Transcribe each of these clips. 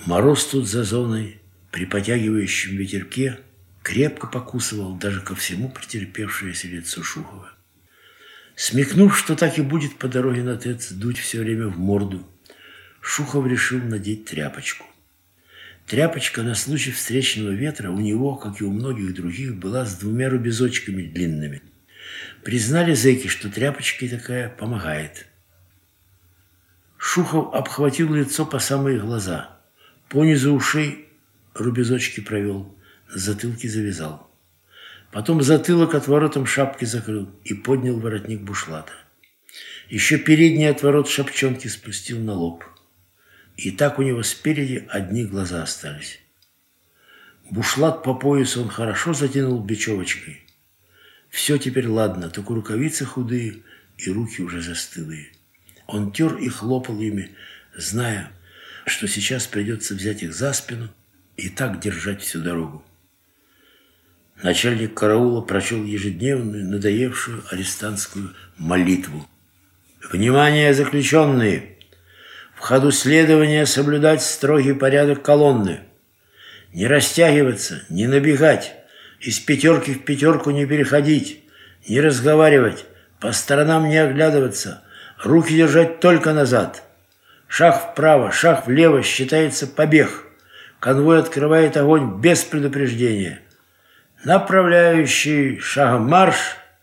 Мороз тут за зоной, при потягивающем ветерке, крепко покусывал даже ко всему претерпевшееся лицо Шухова. Смекнув, что так и будет по дороге на ТЭЦ дуть все время в морду, Шухов решил надеть тряпочку. Тряпочка на случай встречного ветра у него, как и у многих других, была с 2 рубезочками длинными. Признали зэки, что тряпочка такая помогает. Шухов обхватил лицо по самые глаза, понизу ушей рубезочки провел, на затылке завязал. Потом затылок отворотом шапки закрыл и поднял воротник бушлата. Еще передний отворот шапчонки спустил на лоб. И так у него спереди одни глаза остались. Бушлат по поясу он хорошо затянул бечевочкой. Все теперь ладно, только рукавицы худые и руки уже застылые. Он тер и хлопал ими, зная, что сейчас придется взять их за спину и так держать всю дорогу. Начальник караула прочел ежедневную, надоевшую арестантскую молитву. «Внимание, заключенные! В ходу следования соблюдать строгий порядок колонны. Не растягиваться, не набегать, из пятерки в пятерку не переходить, не разговаривать, по сторонам не оглядываться, руки держать только назад. Шаг вправо, шаг влево считается побег. Конвой открывает огонь без предупреждения. Направляющий шагом марш!»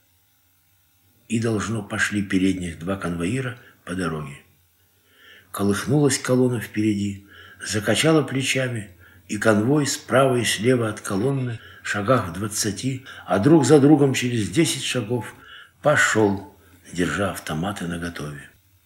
И должно пошли передних 2 конвоира по дороге. Колыхнулась колонна впереди, закачала плечами, и конвой справа и слева от колонны, шагах в 20, а друг за другом через 10 шагов пошел, держа автоматы наготове.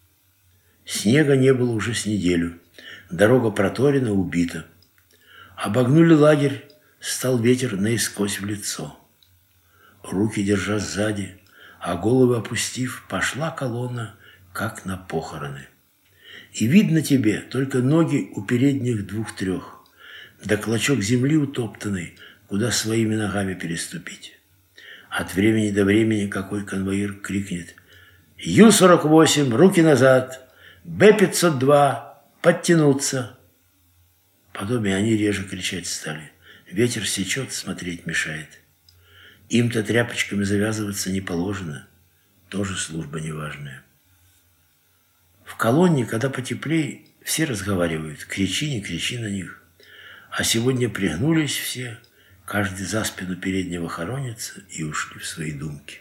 Снега не было уже с неделю, дорога проторена, убита. Обогнули лагерь, стал ветер наискось в лицо. Руки держа сзади, а головы опустив, пошла колонна, как на похороны. И видно тебе только ноги у передних 2-3, да клочок земли утоптанный, куда своими ногами переступить. От времени до времени какой конвоир крикнет: «Ю-48, руки назад! Б-502, подтянуться!» Потом и они реже кричать стали. Ветер сечет, смотреть мешает. Им-то тряпочками завязываться не положено. Тоже служба неважная. В колонне, когда потеплее, все разговаривают. Кричи, не кричи на них. А сегодня пригнулись все, каждый за спину переднего хоронится, и ушли в свои думки.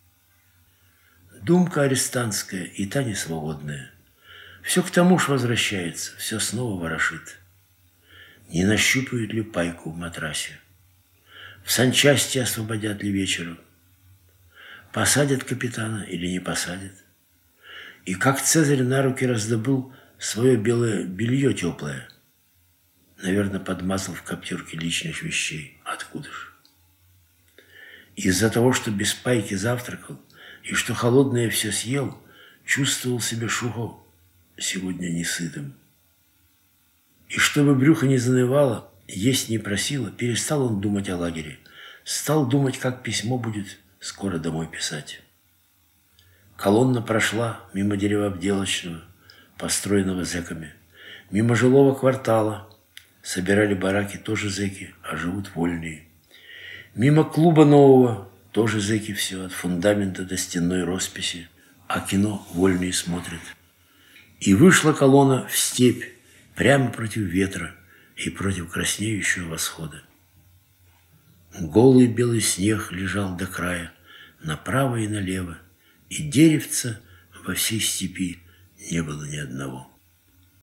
Думка арестантская и та не свободная. Все к тому ж возвращается, все снова ворошит. Не нащупают ли пайку в матрасе? В санчасти освободят ли вечером? Посадят капитана или не посадят? И как Цезарь на руки раздобыл свое белое белье теплое? Наверное, подмазал в коптерке личных вещей. Откуда ж? Из-за того, что без пайки завтракал и что холодное все съел, чувствовал себя Шухов сегодня несытым. И чтобы брюхо не занывало, есть не просило, перестал он думать о лагере. Стал думать, как письмо будет скоро домой писать. Колонна прошла мимо деревообделочного, построенного зэками, мимо жилого квартала. Собирали бараки тоже зэки, а живут вольные. Мимо клуба нового, тоже зэки все, от фундамента до стенной росписи, а кино вольные смотрят. И вышла колонна в степь, прямо против ветра и против краснеющего восхода. Голый белый снег лежал до края, направо и налево, и деревца во всей степи не было ни одного.